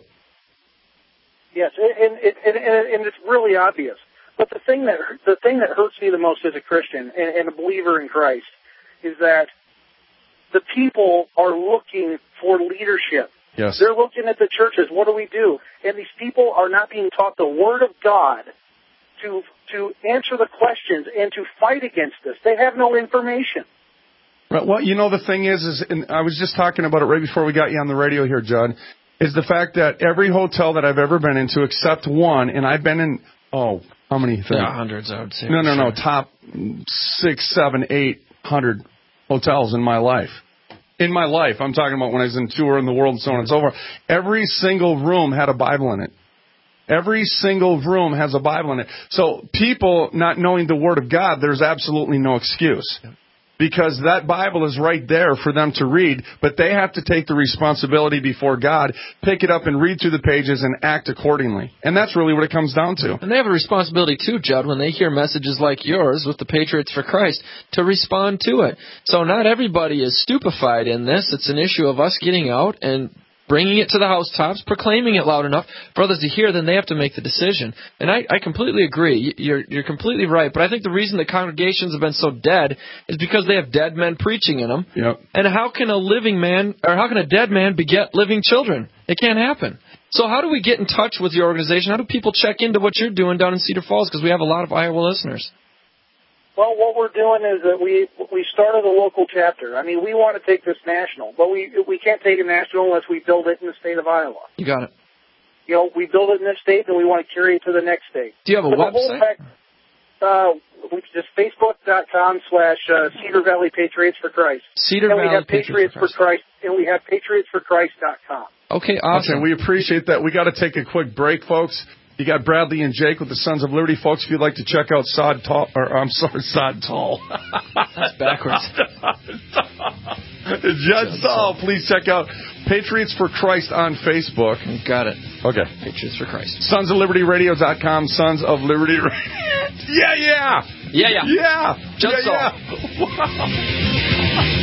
Yes, and, and, and, and it's really obvious. But the thing that the thing that hurts me the most as a Christian and, and a believer in Christ is that the people are looking for leadership. Yes. They're looking at the churches. What do we do? And these people are not being taught the Word of God to to answer the questions and to fight against this. They have no information. Right. Well, you know, the thing is, is and I was just talking about it right before we got you on the radio here, Judd, is the fact that every hotel that I've ever been into, except one, and I've been in, oh, how many things? Yeah, hundreds, I would say. No, no, sure. no, top six, seven, eight hundred hotels in my life. In my life, I'm talking about when I was in tour in the world and so on and so forth. Every single room had a Bible in it. Every single room has a Bible in it. So people not knowing the Word of God, there's absolutely no excuse. Because that Bible is right there for them to read, but they have to take the responsibility before God, pick it up and read through the pages and act accordingly. And that's really what it comes down to. And they have a responsibility too, Judd, when they hear messages like yours with the Patriots for Christ, to respond to it. So not everybody is stupefied in this. It's an issue of us getting out and bringing it to the housetops, proclaiming it loud enough for others to hear, then they have to make the decision. And I, I completely agree. You're, you're completely right. But I think the reason the congregations have been so dead is because they have dead men preaching in them. Yep. And how can a living man, or how can a dead man beget living children? It can't happen. So how do we get in touch with your organization? How do people check into what you're doing down in Cedar Falls? Because we have a lot of Iowa listeners. Well, what we're doing is that we we started a local chapter. I mean, we want to take this national, but we we can't take it national unless we build it in the state of Iowa. You got it. You know, we build it in this state, and we want to carry it to the next state. Do you have a but website? Fact, uh, we just facebook.com slash uh, Cedar Valley Patriots for Christ. Cedar and Valley we have Patriots, Patriots for Christ. Christ, and we have patriots for christ dot com. Okay, awesome. Okay, we appreciate that. We got to take a quick break, folks. You got Bradley and Jake with the Sons of Liberty. Folks, if you'd like to check out Sod Tall, or I'm sorry, Sod Tall. That's backwards. Judd Saul, please check out Patriots for Christ on Facebook. Got it. Okay. Patriots for Christ. Sons of Liberty Radio dot com, Sons of Liberty Radio. Yeah, yeah. Yeah, yeah. Yeah. Judd yeah, Saul. Yeah. Wow.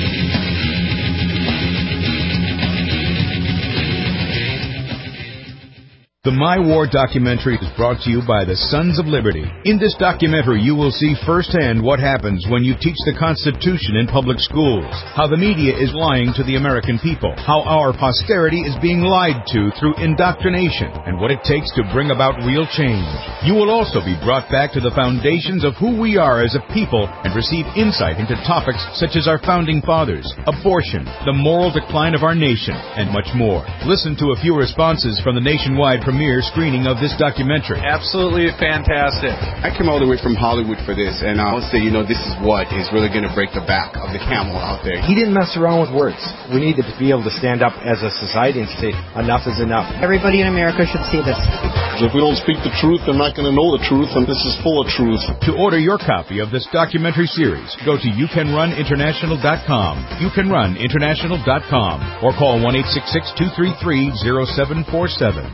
The My War documentary is brought to you by the Sons of Liberty. In this documentary, you will see firsthand what happens when you teach the Constitution in public schools, how the media is lying to the American people, how our posterity is being lied to through indoctrination, and what it takes to bring about real change. You will also be brought back to the foundations of who we are as a people and receive insight into topics such as our founding fathers, abortion, the moral decline of our nation, and much more. Listen to a few responses from the nationwide premiere screening of this documentary. Absolutely fantastic. I came all the way from Hollywood for this, and I would say, you know, this is what is really going to break the back of the camel out there. He didn't mess around with words. We need to be able to stand up as a society and say, enough is enough. Everybody in America should see this. If we don't speak the truth, they're not not going to know the truth, and this is full of truth. To order your copy of this documentary series, go to you can run international dot com, you can run international dot com, or call one eight six six, two three three, zero seven four seven.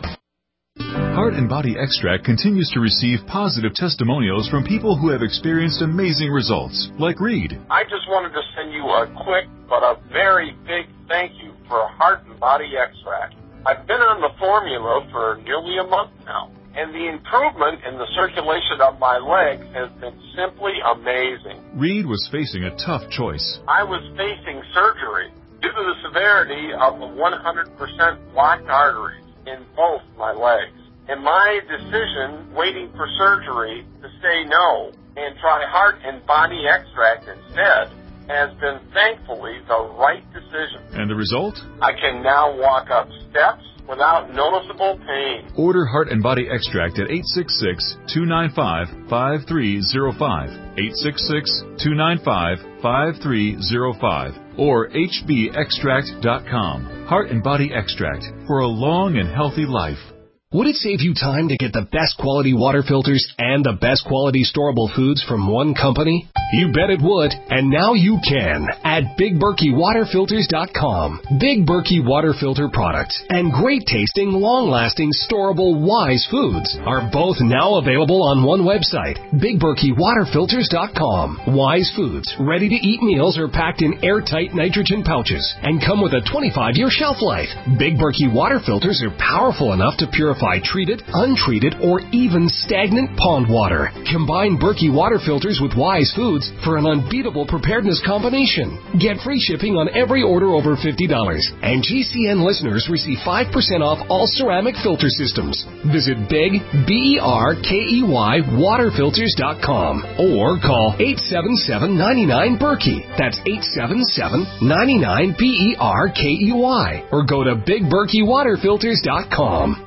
Heart and Body Extract continues to receive positive testimonials from people who have experienced amazing results, like Reed. I just wanted to send you a quick but a very big thank you for Heart and Body Extract. I've been on the formula for nearly a month now, and the improvement in the circulation of my legs has been simply amazing. Reed was facing a tough choice. I was facing surgery due to the severity of the one hundred percent blocked arteries in both my legs. And my decision, waiting for surgery, to say no and try Heart and Body Extract instead, has been thankfully the right decision. And the result? I can now walk up steps without noticeable pain. Order Heart and Body Extract at eight six six, two nine five, five three zero five, eight six six, two nine five, five three zero five, or H B extract dot com. Heart and Body Extract for a long and healthy life. Would it save you time to get the best quality water filters and the best quality storable foods from one company? You bet it would, and now you can at Big Berkey Water Filters dot com. Big Berkey Water Filter products and great tasting, long-lasting, storable Wise foods are both now available on one website, Big Berkey Water Filters dot com. Wise foods, ready-to-eat meals are packed in airtight nitrogen pouches and come with a twenty-five year shelf life. Big Berkey Water Filters are powerful enough to purify treated, untreated, or even stagnant pond water. Combine Berkey Water Filters with Wise foods for an unbeatable preparedness combination. Get free shipping on every order over fifty dollars. And G C N listeners receive five percent off all ceramic filter systems. Visit Big, B E R K E Y, water filters dot com or call eight seven seven, nine nine, Berkey. That's eight seven seven, nine nine, B E R K E Y. Or go to Big Berkey Water Filters dot com.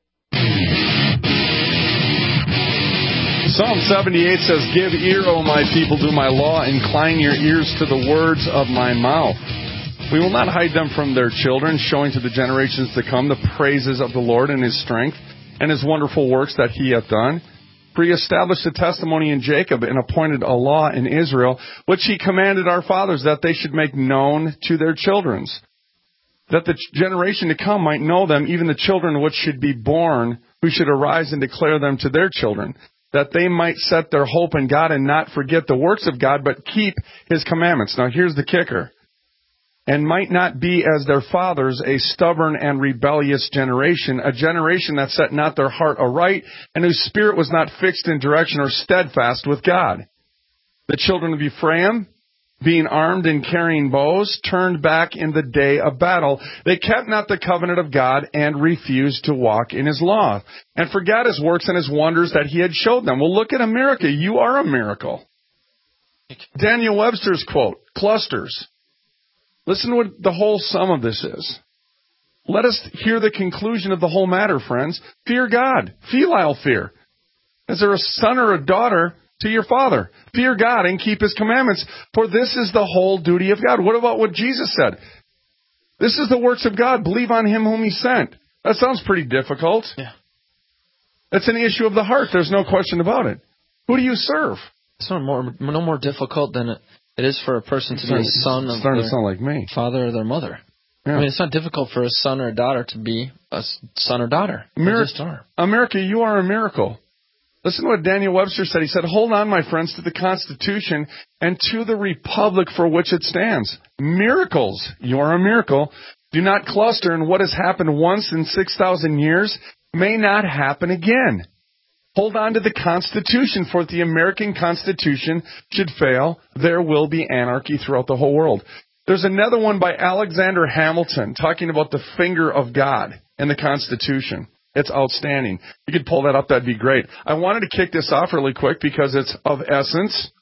Psalm seventy-eight says, "Give ear, O my people, to my law. Incline your ears to the words of my mouth. We will not hide them from their children, showing to the generations to come the praises of the Lord and his strength and his wonderful works that he hath done. For he established a testimony in Jacob and appointed a law in Israel, which he commanded our fathers that they should make known to their children, that the generation to come might know them, even the children which should be born, who should arise and declare them to their children, that they might set their hope in God and not forget the works of God, but keep his commandments." Now here's the kicker. "And might not be as their fathers, a stubborn and rebellious generation, a generation that set not their heart aright, and whose spirit was not fixed in direction or steadfast with God. The children of Ephraim, being armed and carrying bows, turned back in the day of battle. They kept not the covenant of God and refused to walk in his law, and forgot his works and his wonders that he had showed them." Well, look at America. You are a miracle. Daniel Webster's quote, clusters. Listen to what the whole sum of this is. Let us hear the conclusion of the whole matter, friends. Fear God. Filial fear. Is there a son or a daughter to your father? Fear God and keep his commandments, for this is the whole duty of God. What about what Jesus said? This is the works of God. Believe on him whom he sent. That sounds pretty difficult. Yeah. It's an issue of the heart. There's no question about it. Who do you serve? It's no more, no more difficult than it, it is for a person to be a son of starting their to sound like me. father or their mother. Yeah. I mean, it's not difficult for a son or a daughter to be a son or daughter. Ameri- just are. America, you are a miracle. Listen to what Daniel Webster said. He said, "Hold on, my friends, to the Constitution and to the republic for which it stands. Miracles, you are a miracle, do not cluster, and what has happened once in six thousand years may not happen again. Hold on to the Constitution, for if the American Constitution should fail, there will be anarchy throughout the whole world." There's another one by Alexander Hamilton talking about the finger of God in the Constitution. It's outstanding. You could pull that up. That'd be great. I wanted to kick this off really quick because it's of essence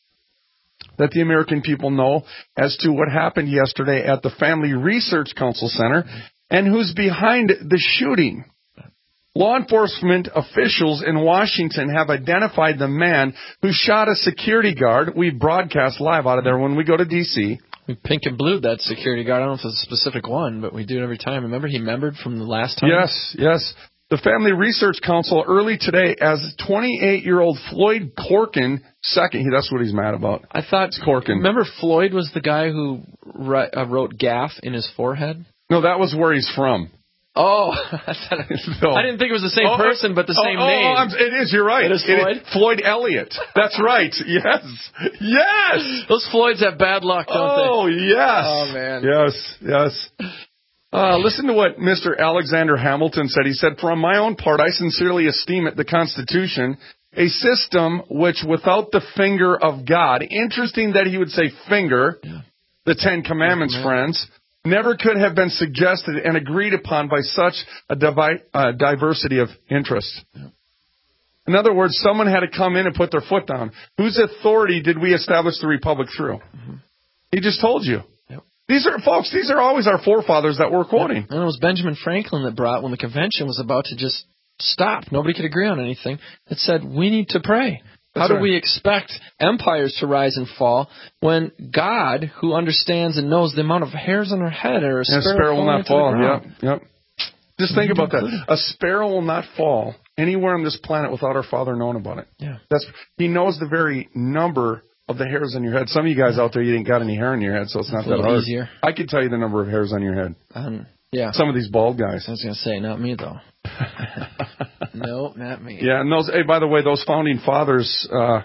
that the American people know as to what happened yesterday at the Family Research Council Center and who's behind the shooting. Law enforcement officials in Washington have identified the man who shot a security guard. We broadcast live out of there when we go to D C We pink and blue that security guard. I don't know if it's a specific one, but we do it every time. Remember he membered from the last time? Yes, yes. The Family Research Council early today as twenty-eight-year-old Floyd Corkin, second, that's what he's mad about. I thought, it's Corkin. Remember Floyd was the guy who wrote, uh, wrote gaff in his forehead? No, that was where he's from. Oh, I, thought it, no. I didn't think it was the same oh, person, but the oh, same oh, name. Oh, it is, you're right. It is Floyd? It is Floyd Elliott. That's right. Yes. Yes. Those Floyds have bad luck, don't oh, they? Oh, yes. Oh, man. Yes, yes. Uh, listen to what Mister Alexander Hamilton said. He said, "For my own part, I sincerely esteem it, the Constitution, a system which without the finger of God," interesting that he would say finger, yeah. the Ten Commandments, yeah, friends, "never could have been suggested and agreed upon by such a divi- uh, diversity of interests." Yeah. In other words, someone had to come in and put their foot down. Whose authority did we establish the Republic through? Mm-hmm. He just told you. These are, folks, these are always our forefathers that we're quoting. And it was Benjamin Franklin that brought, when the convention was about to just stop, nobody could agree on anything, it said, we need to pray. That's How do right. we expect empires to rise and fall when God, who understands and knows the amount of hairs on our head, or a sparrow, a sparrow will not fall? Yep, yep. Just think about that. Included. A sparrow will not fall anywhere on this planet without our Father knowing about it. Yeah. That's He knows the very number of the hairs on your head. Some of you guys out there, you ain't got any hair on your head, so it's not it's that hard. Easier. I could tell you the number of hairs on your head. Um, yeah. Some of these bald guys. I was going to say, not me, though. No, not me. Yeah, and those, hey, by the way, those founding fathers uh,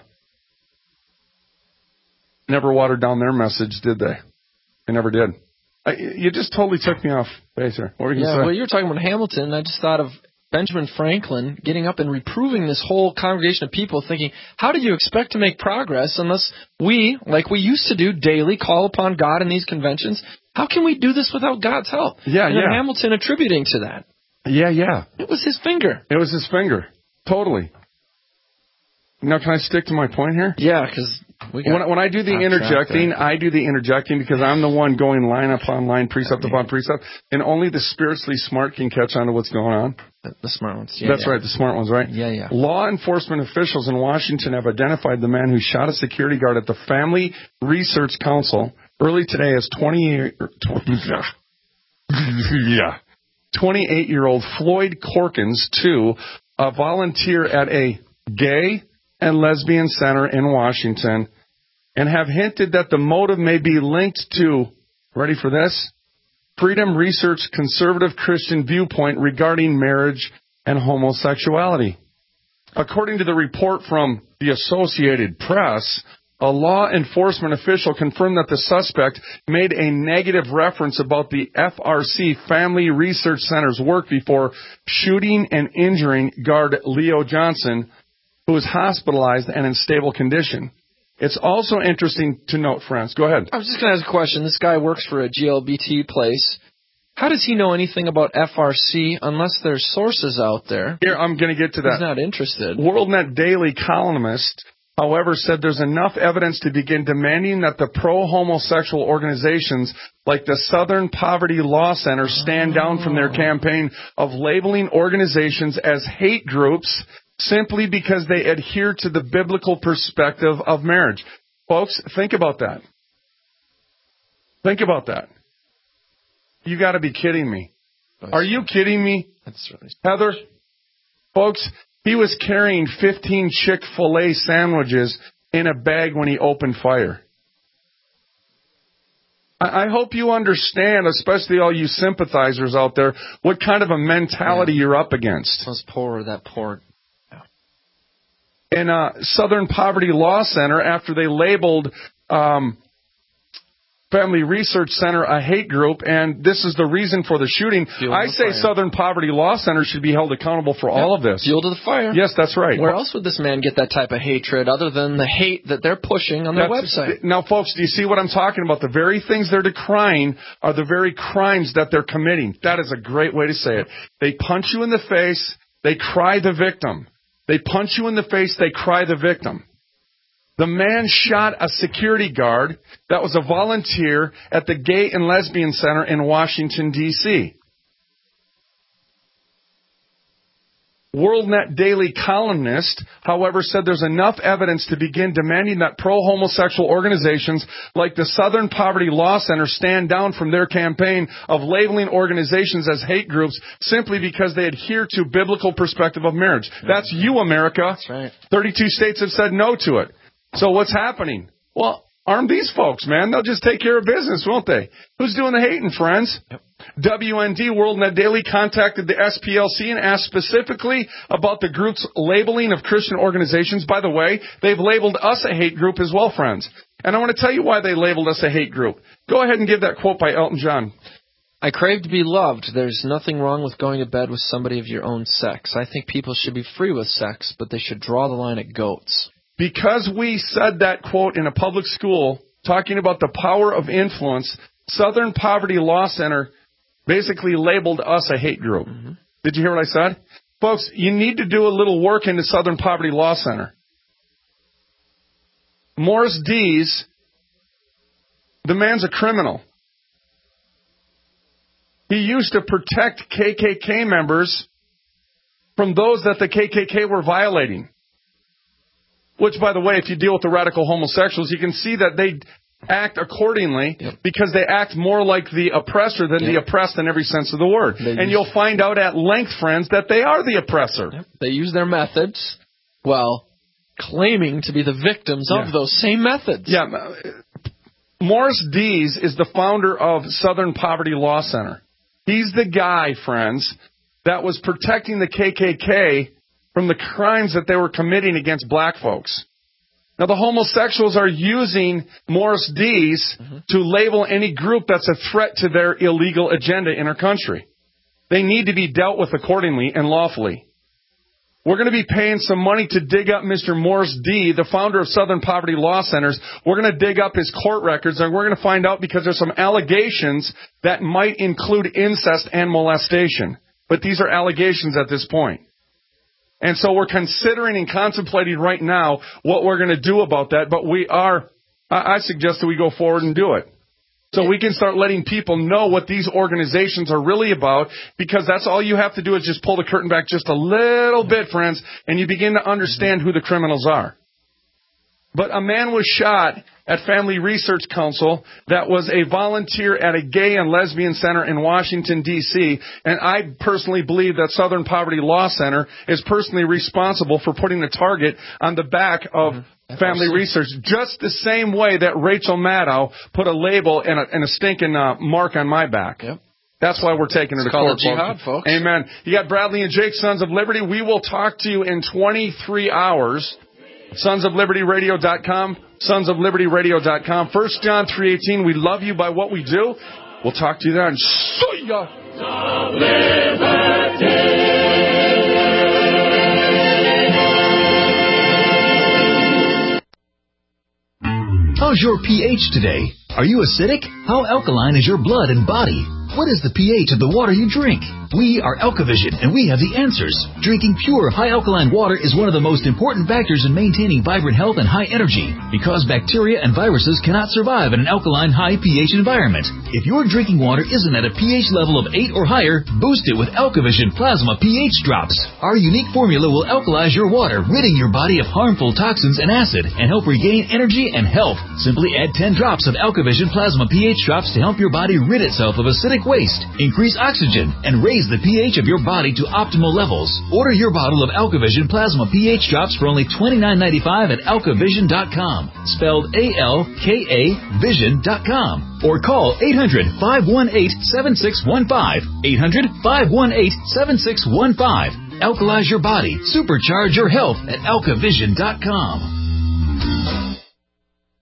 never watered down their message, did they? They never did. I, you just totally took me off base here. What were you yeah, going to say? Well, you were talking about Hamilton, and I just thought of Benjamin Franklin getting up and reproving this whole congregation of people, thinking, how do you expect to make progress unless we, like we used to do daily, call upon God in these conventions? How can we do this without God's help? Yeah, and yeah. Hamilton attributing to that. Yeah, yeah. It was his finger. It was his finger. Totally. Now, can I stick to my point here? Yeah, because when, when I do the interjecting, I do the interjecting because I'm the one going line upon line, precept upon precept, and only the spiritually smart can catch on to what's going on. The, the smart ones. Yeah, That's yeah. right, the smart ones, right? Yeah, yeah. Law enforcement officials in Washington have identified the man who shot a security guard at the Family Research Council early today as twenty, twenty yeah, twenty-eight-year-old Floyd Corkins, two, a volunteer at a gay and lesbian center in Washington, and have hinted that the motive may be linked to, ready for this, Freedom Research conservative Christian viewpoint regarding marriage and homosexuality. According to the report from the Associated Press, a law enforcement official confirmed that the suspect made a negative reference about the F R C Family Research Center's work before shooting and injuring guard Leo Johnson, who was hospitalized and in stable condition. It's also interesting to note, friends. Go ahead. I was just going to ask a question. This guy works for a G L B T place. How does he know anything about F R C unless there's sources out there? Here, I'm going to get to that. He's not interested. WorldNet Daily columnist, however, said there's enough evidence to begin demanding that the pro-homosexual organizations like the Southern Poverty Law Center stand oh. down from their campaign of labeling organizations as hate groups simply because they adhere to the biblical perspective of marriage. Folks, think about that. Think about that. You got to be kidding me. Are you kidding me? That's really Heather? Folks, he was carrying fifteen Chick-fil-A sandwiches in a bag when he opened fire. I hope you understand, especially all you sympathizers out there, what kind of a mentality yeah. you're up against. Those poor, that poor... In uh, Southern Poverty Law Center, after they labeled um, Family Research Center a hate group, and this is the reason for the shooting, Fuel I say fire. Southern Poverty Law Center should be held accountable for yep. all of this. Fuel to the fire. Yes, that's right. Where else would this man get that type of hatred other than the hate that they're pushing on their that's, website? Now, folks, do you see what I'm talking about? The very things they're decrying are the very crimes that they're committing. That is a great way to say it. They punch you in the face. They cry the victim. They punch you in the face, they cry the victim. The man shot a security guard that was a volunteer at the Gay and Lesbian Center in Washington, D C WorldNet Daily columnist, however, said there's enough evidence to begin demanding that pro-homosexual organizations like the Southern Poverty Law Center stand down from their campaign of labeling organizations as hate groups simply because they adhere to biblical perspective of marriage. That's you, America. That's right. thirty-two states have said no to it. So what's happening? Well, arm these folks, man. They'll just take care of business, won't they? Who's doing the hating, friends? Yep. W N D, WorldNet Daily, contacted the S P L C and asked specifically about the group's labeling of Christian organizations. By the way, they've labeled us a hate group as well, friends. And I want to tell you why they labeled us a hate group. Go ahead and give that quote by Elton John. I crave to be loved. There's nothing wrong with going to bed with somebody of your own sex. I think people should be free with sex, but they should draw the line at goats. Because we said that quote in a public school, talking about the power of influence, Southern Poverty Law Center basically labeled us a hate group. Mm-hmm. Did you hear what I said? Folks, you need to do a little work into Southern Poverty Law Center. Morris Dees, the man's a criminal. He used to protect K K K members from those that the K K K were violating. Which, by the way, if you deal with the radical homosexuals, you can see that they act accordingly yep. because they act more like the oppressor than yep. the oppressed in every sense of the word. They and use, you'll find out at length, friends, that they are the oppressor. Yep. They use their methods while claiming to be the victims yeah. of those same methods. Yeah. Morris Dees is the founder of Southern Poverty Law Center. He's the guy, friends, that was protecting the K K K from the crimes that they were committing against black folks. Now, the homosexuals are using Morris Dees mm-hmm. to label any group that's a threat to their illegal agenda in our country. They need to be dealt with accordingly and lawfully. We're going to be paying some money to dig up Mister Morris D., the founder of Southern Poverty Law Centers. We're going to dig up his court records, and we're going to find out because there's some allegations that might include incest and molestation. But these are allegations at this point. And so we're considering and contemplating right now what we're going to do about that. But we are, I suggest that we go forward and do it. So we can start letting people know what these organizations are really about, because that's all you have to do is just pull the curtain back just a little bit, friends, and you begin to understand who the criminals are. But a man was shot at Family Research Council that was a volunteer at a gay and lesbian center in Washington, D C, and I personally believe that Southern Poverty Law Center is personally responsible for putting a target on the back of mm-hmm. Family Research, just the same way that Rachel Maddow put a label and a, and a stinking uh, mark on my back. Yep. That's why we're taking her to court, jihad, folks. Amen. You got Bradley and Jake, Sons of Liberty. We will talk to you in twenty-three hours. Sons of Liberty Radio dot com, Sons of Liberty Radio dot com. First John three eighteen, we love you by what we do. We'll talk to you then. See ya. How's your pH today? Are you acidic? How alkaline is your blood and body? What is the pH of the water you drink? We are Alkavision, and we have the answers. Drinking pure, high-alkaline water is one of the most important factors in maintaining vibrant health and high energy, because bacteria and viruses cannot survive in an alkaline, high pH environment. If your drinking water isn't at a pH level of eight or higher, boost it with Alkavision Plasma pH Drops. Our unique formula will alkalize your water, ridding your body of harmful toxins and acid, and help regain energy and health. Simply add ten drops of Alkavision Plasma pH Drops to help your body rid itself of acidic waste, increase oxygen, and raise the pH of your body to optimal levels. Order your bottle of Alkavision Plasma pH Drops for only twenty-nine ninety-five at alkavision dot com, spelled A L K A vision dot com, or call eight hundred, five one eight, seven six one five, eight hundred, five one eight, seven six one five. Alkalize your body, supercharge your health at alkavision dot com.